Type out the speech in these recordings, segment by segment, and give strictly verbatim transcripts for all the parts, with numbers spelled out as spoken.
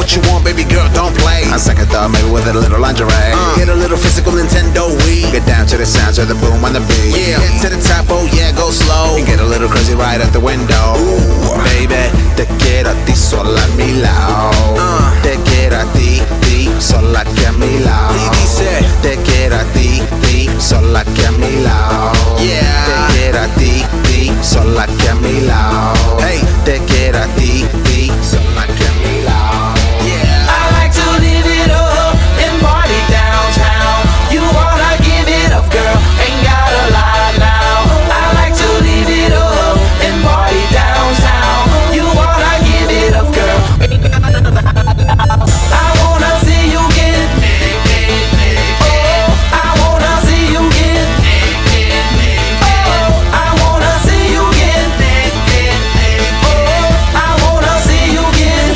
what you want, baby girl, don't play. On second thought, maybe with a little lingerie. uh, Get a little physical Nintendo Wii. Get down to the sounds of the boom on the beat. Yeah, to the top, oh yeah, go slow. And get a little crazy right out the window. Ooh. Baby, te quiero a ti sola a mi lado. uh, Te quiero a ti, ti, sola que a mi lado. Y dice, te quiero a ti, ti, sola que a mi lado. Yeah. Te quiero a ti, ti, sola que a mi lado. Hey, te quiero a ti, ti, sola que a mi lado. Yeah. I like to live it up and party downtown. You wanna give it up, girl, ain't gotta lie now. I like to live it up and party downtown. You wanna give it up, girl, ain't gotta lie now. I wanna see you get naked, naked. Oh, I wanna see you get naked, naked. Oh, I wanna see you get naked, naked. Oh, I wanna see you get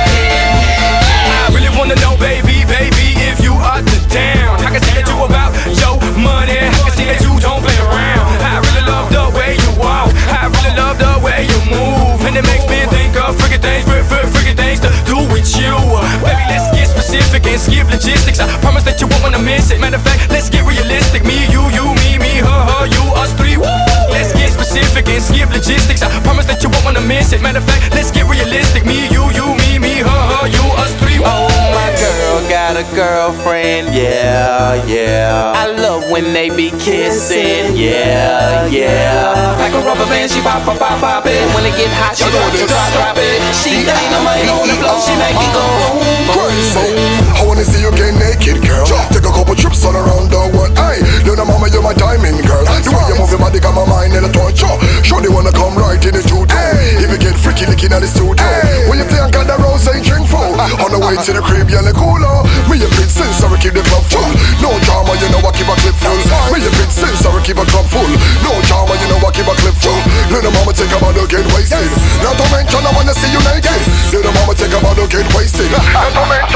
naked. I really wanna know, baby, baby, if you are the down. I can see that you about your money. I can see that you don't play around. I really love the way you walk. I really love the way you move, and it makes me think of freaking things, freaking freaking things to do with you. Baby, let's get specific and skip logistics. I promise that you won't wanna miss it. Matter of fact, let's get realistic. Me, you, you, me, me, her, her, you, us three. Woo! Let's get specific and skip logistics. I promise that you won't wanna miss it. Matter of fact, let's get realistic. Me, you, you, me, me, her, her, you, us three. Woo! Oh, my girl got a girlfriend, yeah, yeah. I love when they be kissing, yeah, yeah. Like a rubber band, she pop, pop, pop, pop it. When it get hot, she drop, drop, drop it. She dynamite on the floor, she make it go boom, boom, boom. I wanna see you get naked, girl. Take a couple trips all around the world. Hey, little mama, you're my diamond girl. The way you move your body got my mind in a torture. Sure they wanna come right in the studio. If you get freaky licking at the studio. When you play on the rose and drink full. On the way to the crib, you're like cooler. Me a bit sense, I will keep the club full. No drama, you know I keep a clip full. Me a bit sense, I will keep a club full. No drama, you know I keep a clip full. Little mama take a bottle, get wasted. Not to mention I wanna see you naked. Little mama take a bottle, get wasted. Not to mention